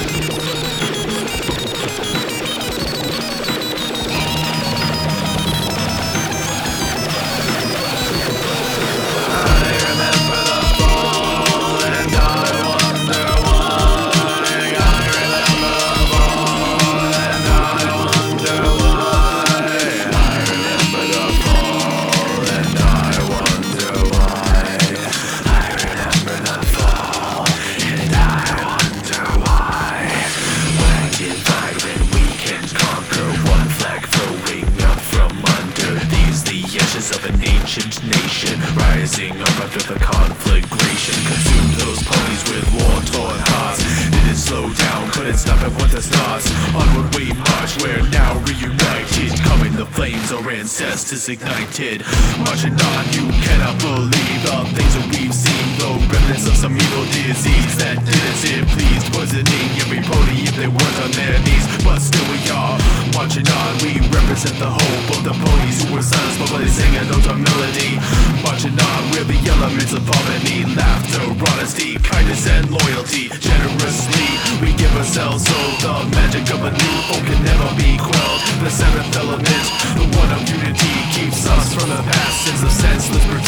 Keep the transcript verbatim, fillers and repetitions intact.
Of an ancient nation rising up after the conflagration consumed those ponies with war-torn hearts. Didn't slow down, couldn't stop it once it starts. Onward we march, we're now reunited. Coming the flames, our ancestors ignited. Marching on, you cannot believe the things that we've seen. The remnants of some evil disease that didn't sit pleased, poisoning every pony if they weren't on their knees. But still we are marching on, we represent the hope of the ponies who were silenced by sing a note of melody. Marching on, we're the elements of harmony, laughter, honesty, kindness and loyalty. Generously, we give ourselves so the magic of a new hope can never be quelled. The seventh element, the one of unity, keeps us from the past, sense of senseless